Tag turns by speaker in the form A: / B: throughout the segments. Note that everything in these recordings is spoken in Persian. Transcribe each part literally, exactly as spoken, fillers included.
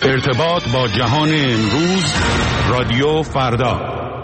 A: ارتباط با جهان امروز، رادیو فردا.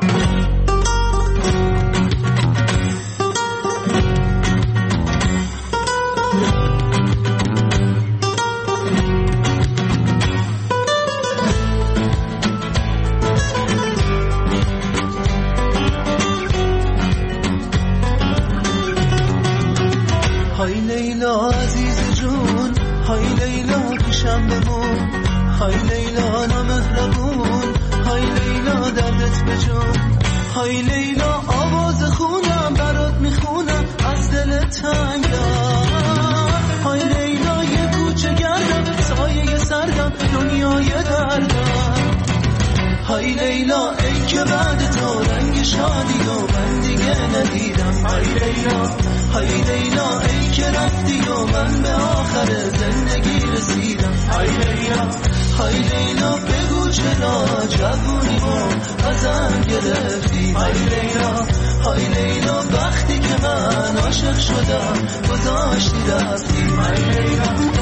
B: های لیلا عزیز جون، های لیلا پیشم بمون، های لیلا نامهربون، های لیلا دردت بجون، های لیلا آواز خونم برات میخونم از دل تنگم، های لیلا یه کوچه گردم سایه سردم دنیای دردم، های لیلا ای که بعد تو رنگ شادی و من دیگه ندیدم، های لیلا های لیلا ای که رفتی و من به آخر زندگی رسیدم، های لیلا های لیلا بگو چرا جوونیمو ازم گرفتی، های لیلا های لیلا وقتی که من عاشق شدم گذاشتی رفتی، های لیلا.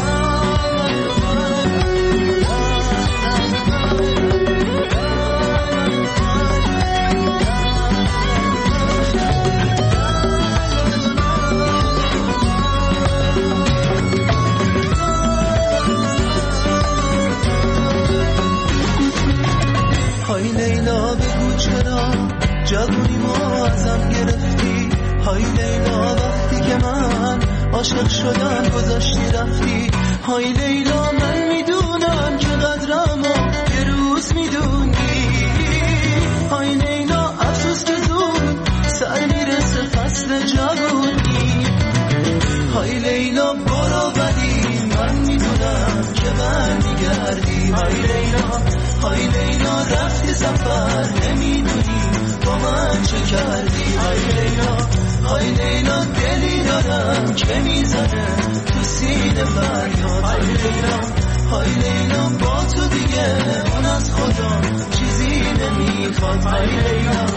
B: های لیلا بگو چرا جوونیمو ازم گرفتی، های لیلا وقتی که من عاشق شدم گذاشتی رفتی، های لیلا من میدونم که قدرمو یه روز میدونی، های لیلا افسوس که زود سر میرسه فصل جوونی، های لیلا برو ولی من میدونم که من میگردی، های لیلا های لیلا رفتی سفر نمیدونی با من چه کردی، های لیلا های لیلا دلی دارم که میزنه تو سینه فریاد، های لیلا های لیلا با تو دیگه اون از خدا چیزی نمیخواد، های لیلا.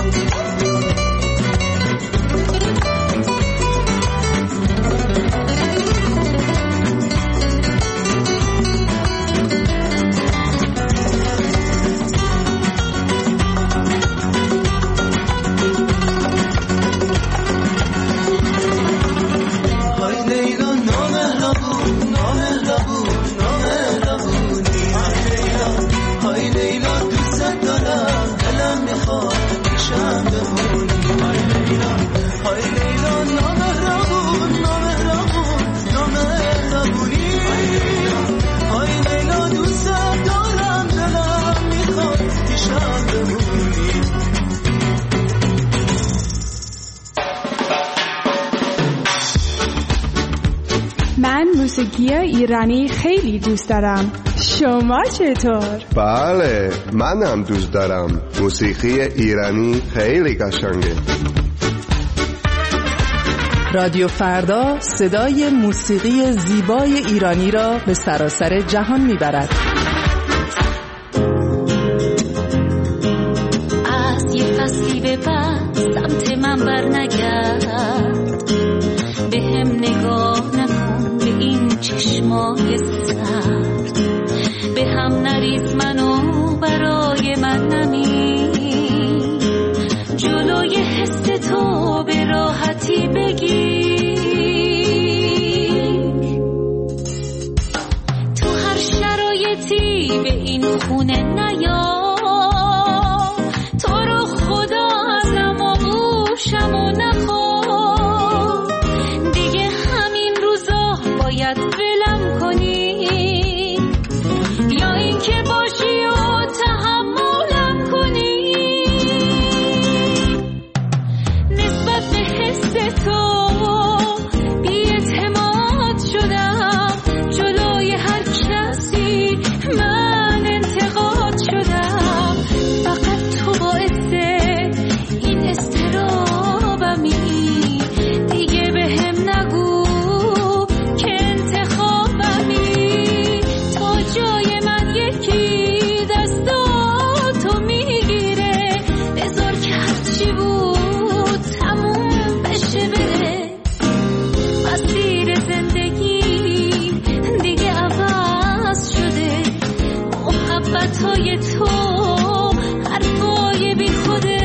C: موسیقی ایرانی خیلی دوست دارم. شما چطور؟
D: بله، من هم دوست دارم. موسیقی ایرانی خیلی قشنگه.
E: رادیو فردا صدای موسیقی زیبای ایرانی را به سراسر جهان میبرد.
F: از یه فصلی به بعد سمت من بر نگرد، به هم نگاه نکن به این چشمای سرد، به هم نریز منو برای من نمی، جلوی حس تو به راحتی بگیر، تو هر شرایطی به این خونه نیا، تو رو خدا ازم آغوشم و نخواه، دیگه همین روزا باید ولم کنی، یا این که باشی و تحملم کنی، نسبت به حس تو بی اعتماد شدم، جلوی هر کسی من انتقاد شدم، محبتای تو حرفای بی خوده.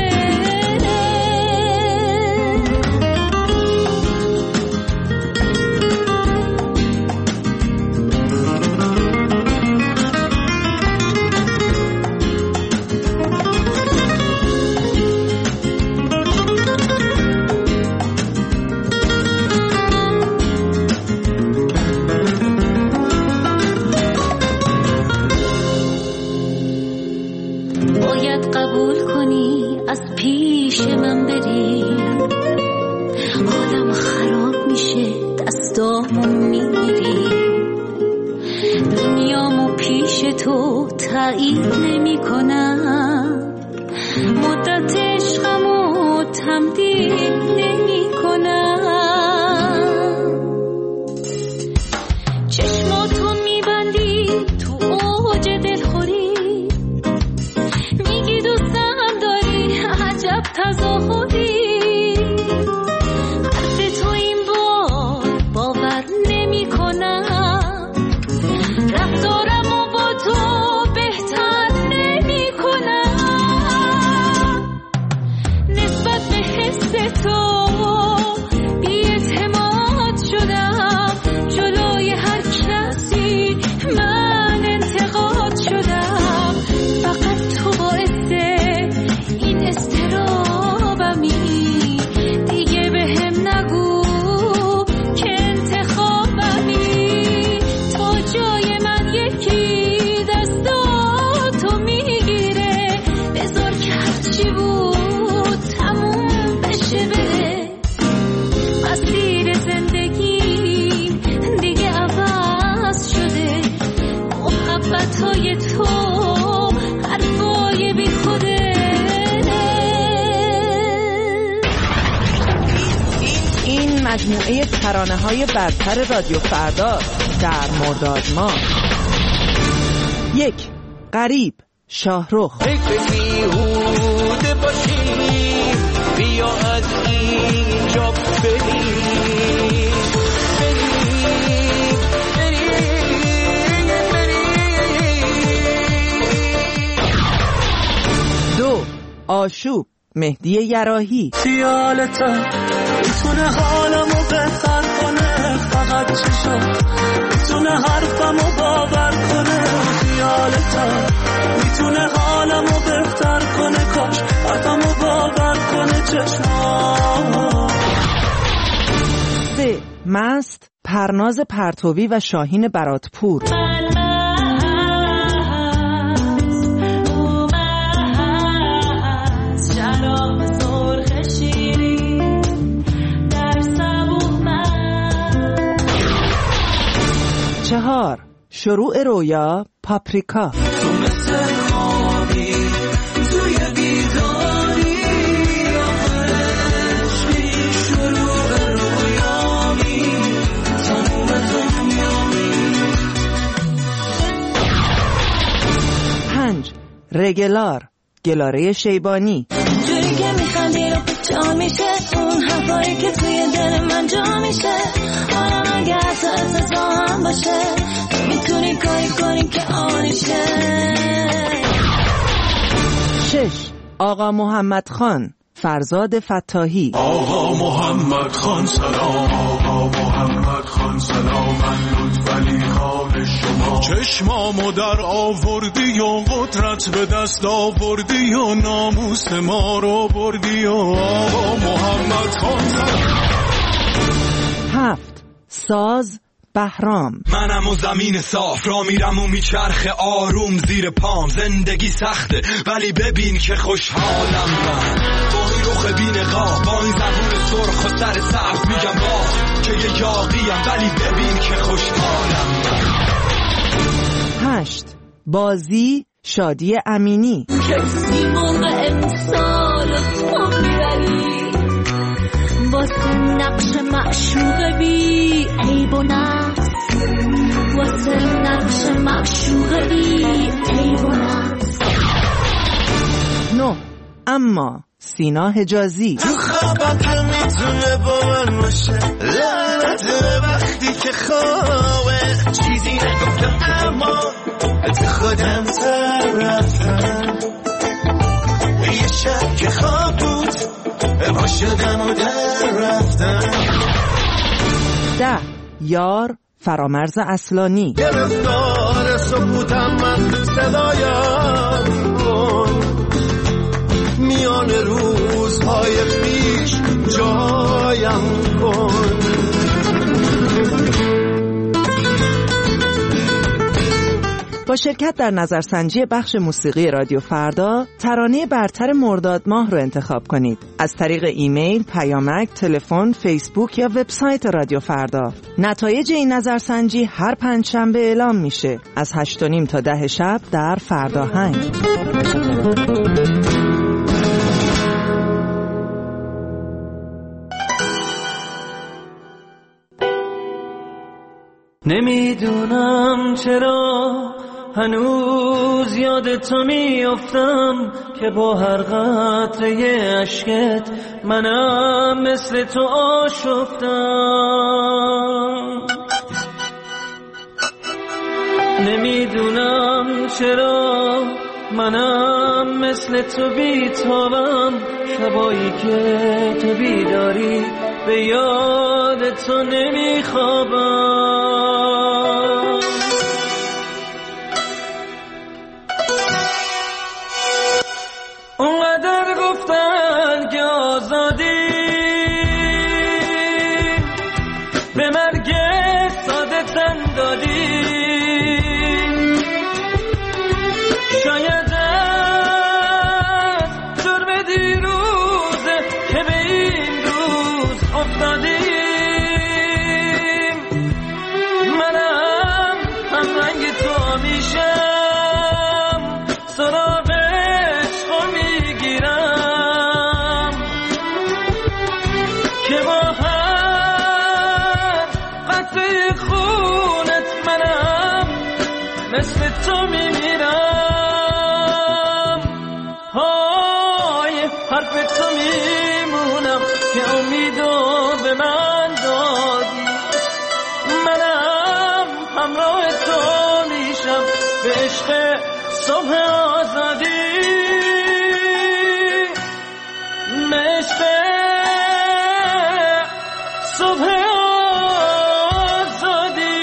F: تایید نمی کنم، مدت عشقمو تمدید نمی کنم. چشماتو میبندی تو اوج دلخوری، میگی دوستم داری عجب تظاهری. حرف تو این بار باور نمی کنم، رفتارمو با تو
E: مجموعه ترانه‌های برتر رادیو فردا در مرداد ماه. یک، غریب، شاهرخ.
B: فکر بیهوده باشی، بیا از اینجا بریم، بریم، بریم، بریم.
E: دو، آشوب، مهدی یراحی.
B: خیالتم میتونه حالمو بهتر کنه، فقط چشم میتونه حرفمو باور کنه. خیالتم میتونه حالمو بهتر کنه، کاش حرفمو باور کنه چشم.
E: سه، مست، پرناز پرتوی و شاهین براتپور. چهار، شروع رویا، پاپریکا.
B: تو مثل خوابی توی بیداری، آخرشی شروع رویامی، تموم دنیامی.
E: پنج، رگلار، گلاره شیبانی.
F: جوری که میخندی رو جا میشه، اون حرفایی که توی دل من جا میشه. حالا اگه حتی از تو هم باشه، میتونی کاری کنی که آنشه.
E: شش، آقا محمد خان، فرزاد فتاحی.
G: آقا محمد خان سلام، آقا محمد خان سلام، من لطفالی خال شما. چشمامو در آوردی و قدرت به دست آوردی و ناموس ما رو بردی و آقا محمد خان سلام.
E: هفت، ساز، بهرام.
H: منم و زمین صاف را میرم و میچرخه آروم زیر پام. زندگی سخته ولی ببین که خوشحالم من، با این رخ بین قاب، با این زبون سرخ و سر سبز میگم با که یه یاقیم ولی ببین که خوشحالم من.
E: هشت، بازی، شادی امینی.
F: کسی موقع امسال تو میبری، واسه نقش معشوق بی عیب و نقص، واسه نقش معشوق بی عیب و نقص.
E: نه، اما، سینا حجازی.
B: تو خوابم که میتونه با من باشه، لا اومده وقتی که خوابه چیزی نگفتم اما از خودم سر رفتم یه شب که خواب بود پا شدم و در رفتم.
E: ده یار فرامرز اصلانی.
B: گرفتار سکوتم من صدایم کن میان روزهای پیش جایم کن.
E: با شرکت در نظرسنجی بخش موسیقی رادیو فردا ترانه برتر مرداد ماه رو انتخاب کنید. از طریق ایمیل، پیامک، تلفن، فیسبوک یا وبسایت رادیو فردا. نتایج این نظرسنجی هر پنجشنبه اعلام میشه از هشت و نیم تا ده شب در فرداهنگ.
B: نمیدونم چرا هنوز یاد تو میافتم که با هر قطره اشکت منم مثل تو آشفتم. نمیدونم چرا منم مثل تو بیتابم شبایی که تو بیداری به یاد تو نمیخوابم. اونقدر گفتن که آزادی به مرگ ساده تن دادی شاید از جرم دیروزه که به این روز افتادیم. منم هم رنگ تو میشم سراغ عشقو میگیرم که با هر قطره خونت منم مثل تو میمیرم. های حرف تو میمونم که امیدو به من دادی. منم همراه تو میشم به عشق صبح آزادی. به عشق صبح آزادی.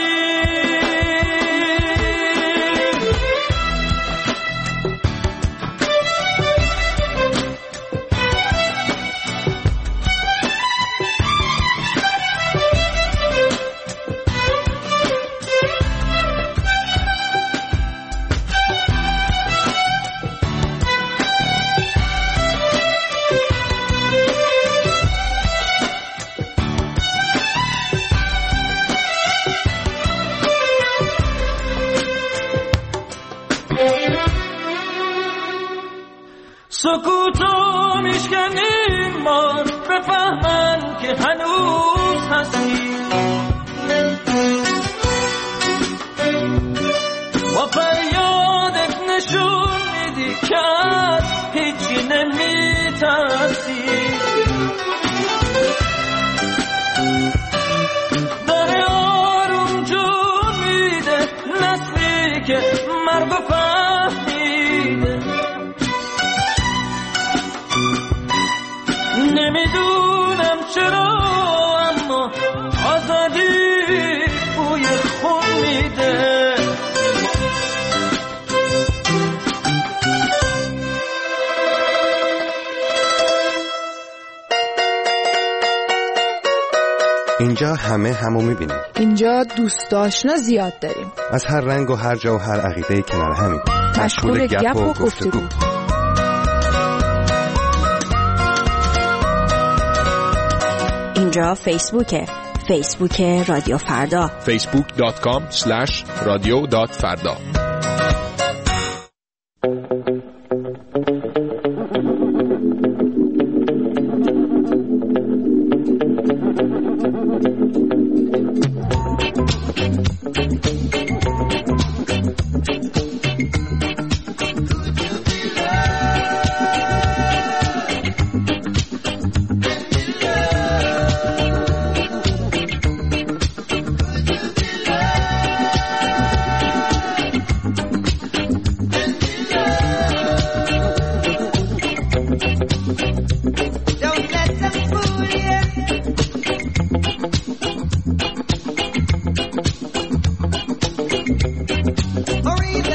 B: سکوتو میشکنیم ما بفهمن که هنوز هستی. با فریادت نشون میدی که از هیچی نمیترسی. داره آروم جون میده نسلی که مرگو فهمیده. نمیدونم چرا اما آزادی بوی خون میده.
D: اینجا همه همو میبینیم.
C: اینجا دوست آشنا زیاد داریم.
D: از هر رنگ و هر جا و هر عقیده کنار همیم.
C: مشغول گپ و گفتگو.
I: اینجا فیسبوکه. فیسبوک رادیو فردا.
A: فیسبوک دات کام اسلش رادیو دات فردا.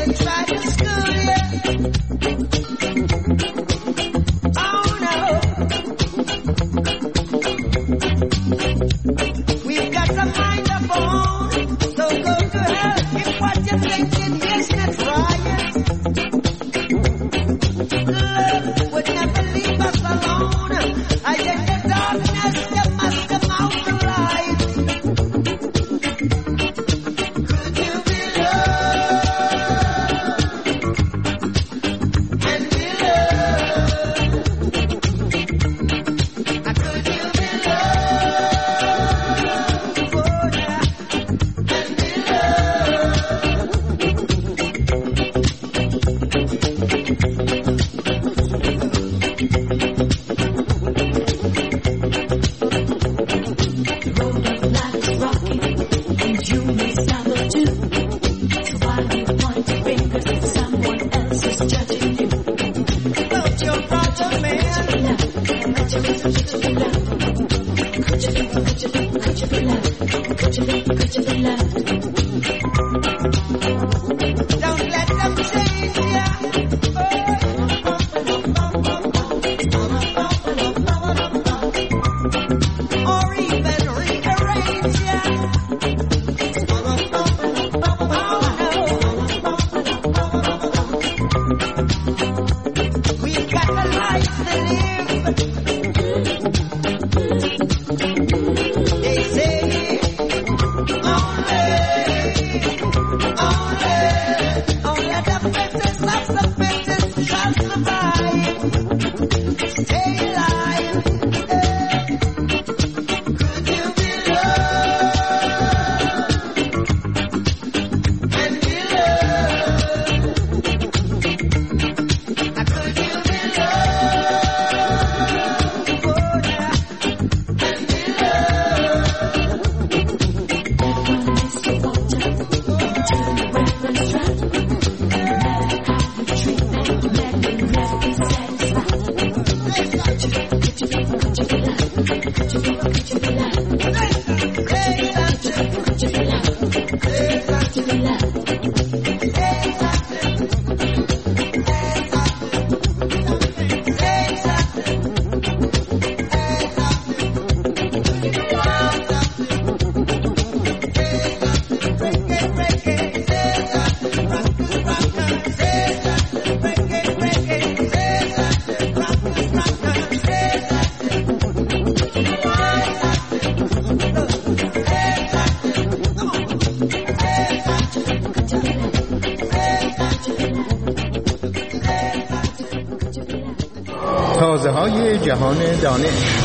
J: تازه های جهان دانش.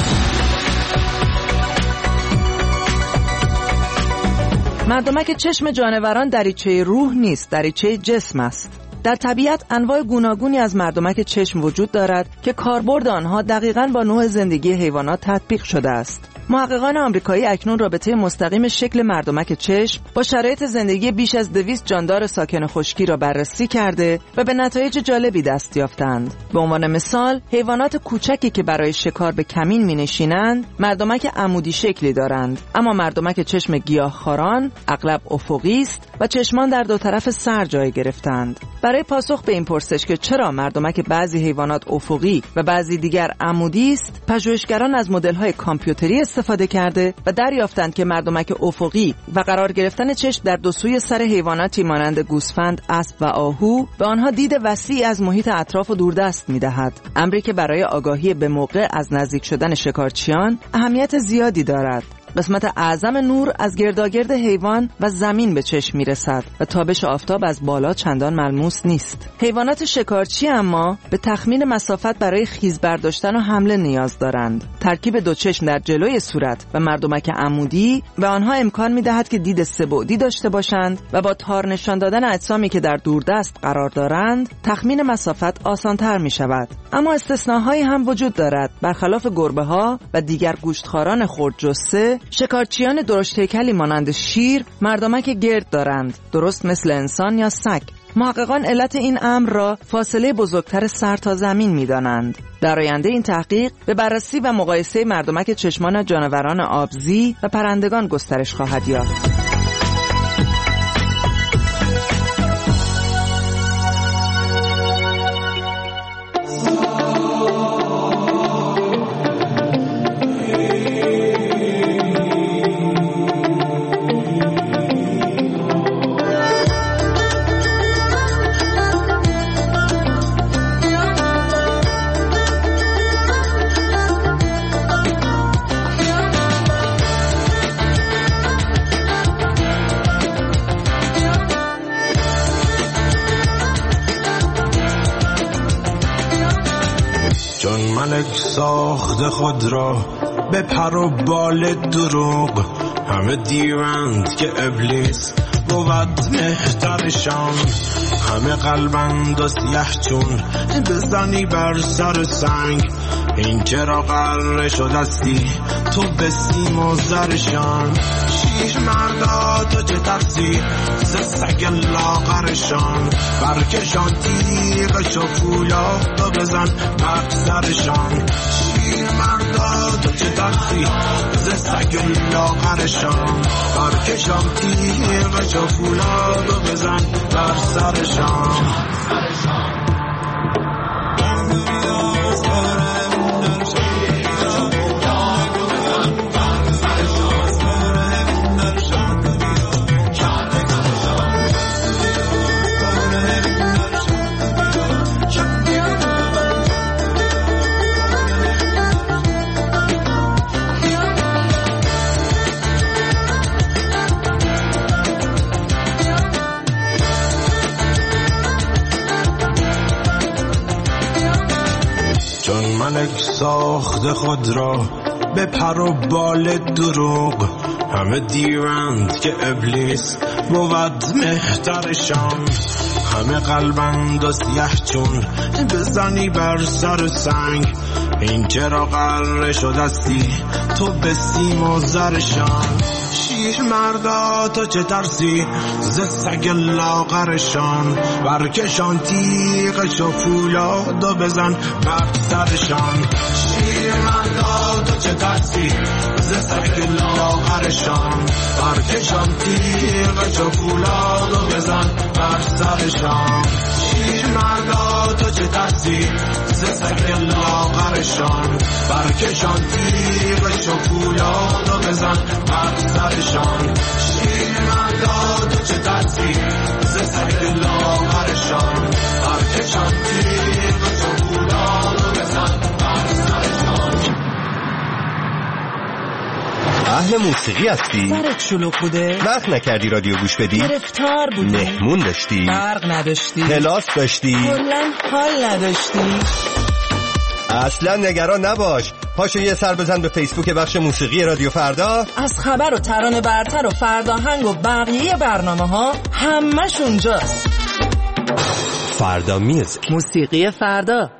E: مردمک چشم جانوران دریچه روح نیست، دریچه جسم است. در طبیعت انواع گوناگونی از مردمک چشم وجود دارد که کاربرد آنها دقیقاً با نوع زندگی حیوانات تطبیق شده است. محققان آمریکایی اکنون رابطه مستقیم شکل مردمک چشم با شرایط زندگی بیش از دویست جاندار ساکن خشکی را بررسی کرده و به نتایج جالبی دست یافتند. به عنوان مثال، حیوانات کوچکی که برای شکار به کمین می‌نشینند، مردمک عمودی شکلی دارند، اما مردمک چشم گیاهخواران اغلب افقی است و چشمان در دو طرف سر جای گرفتند. برای پاسخ به این پرسش که چرا مردمک بعضی حیوانات افقی و بعضی دیگر عمودی است، پژوهشگران از مدل‌های کامپیوتری استفاده کرده و دریافتند که مردمک افقی و قرار گرفتن چشم در دو سوی سر حیواناتی مانند گوسفند، اسب و آهو به آنها دید وسیعی از محیط اطراف و دوردست می‌دهد. امری که برای آگاهی به موقع از نزدیک شدن شکارچیان اهمیت زیادی دارد. قسمت اعظم نور از گرداگرد حیوان و زمین به چشم میرسد و تابش آفتاب از بالا چندان ملموس نیست. حیوانات شکارچی اما به تخمین مسافت برای خیز برداشتن و حمله نیاز دارند. ترکیب دو چشم در جلوی صورت و مردمک عمودی به آنها امکان میدهد که دید سه‌بعدی داشته باشند و با تار نشان دادن اجسامی که در دوردست قرار دارند تخمین مسافت آسان‌تر می شود. اما استثناهایی هم وجود دارد. برخلاف گربه‌ها و دیگر گوشتخواران خردجثه، شکارچیان درشت هیکلی مانند شیر مردمک گرد دارند، درست مثل انسان یا سگ. محققان علت این امر را فاصله بزرگتر سر تا زمین می‌دانند. در آینده این تحقیق به بررسی و مقایسه مردمک چشمان جانوران آبزی و پرندگان گسترش خواهد یافت.
K: چون ملک ساخت خود را به پر و بال دروغ، همه دیوند که ابلیس بود مهترشان. همه قلبند و سیه چون بزنی بر سر سنگ، این چرا قره شدستی تو به سیم و زرشان. شیر مردا تو چه ترسی ز سگ لاغرشان، برکشان تیغش و فولاد و بزن بر سرشان. شیر مردا تو چه ترسی ز سگ لاغرشان، برکشان تیغش و فولاد و بزن بر سرشان. ملک ساخت خود را به پر و بال دروغ، همه دیوند که ابلیس بود مهترشان. همه قلبند و سیه چون بزنی بر سر سنگ، این چرا قره شدستی تو به سیم و زرشان. شیر مردا تو چه ترسی ز سگ لاغرشان، برکشان تیغش و فولاد و بزن بر سرشان. شیر مردا تو چه ترسی ز سگ لاغرشان، برکشان تیغش و فولاد و بزن بر سرشان. شیر مردا تو چه ترسی ز سگ لاغرشان، برکشان تیغش و فولاد و بزن بر سرشان. شیر مردا تو چه ترسی ز سگ لاغرشان، برکشان تیغش و فولاد و بزن بر سرشان.
L: اهل موسیقی هستی؟
E: سرت شلوغ بوده؟
L: وقت نکردی رادیو گوش بدی؟
E: گرفتار بودی؟
L: مهمون داشتی؟
E: برق نداشتی؟
L: کلاس داشتی؟
E: کلاً حال نداشتی؟
L: اصلا نگران نباش، پاشو یه سر بزن به فیسبوک بخش موسیقی رادیو فردا.
E: از خبر و ترانه برتر و فرداهنگ و بقیه برنامه ها همش اونجاست.
L: فردا میوزیک،
E: موسیقی فردا.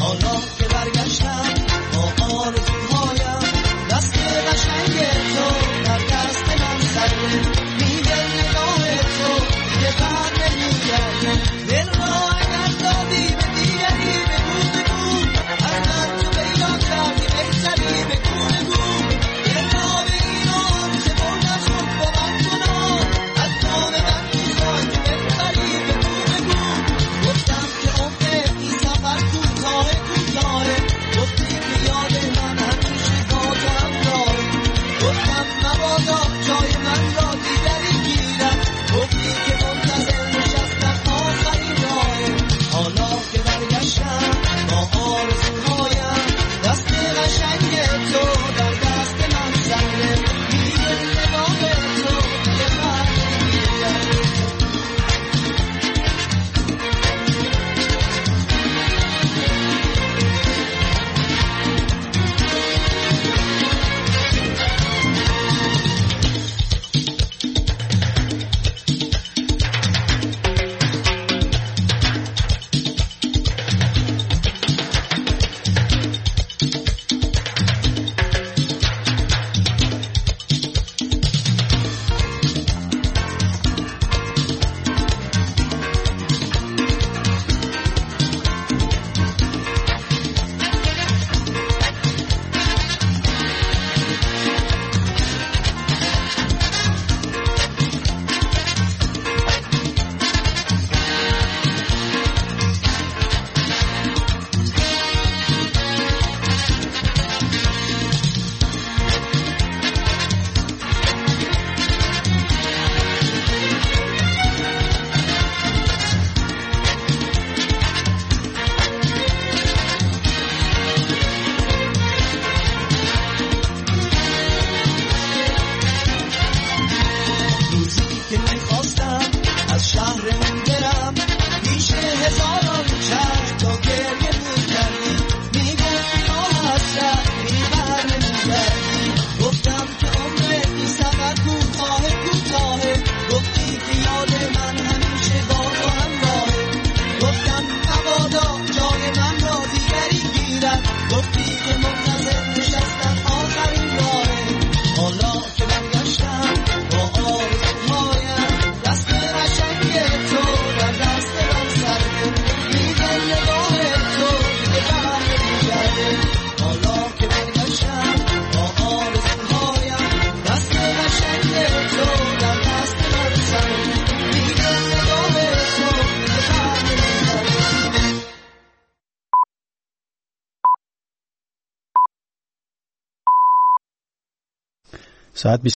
B: آرزوهایم دست قشنگ تو
M: ساعت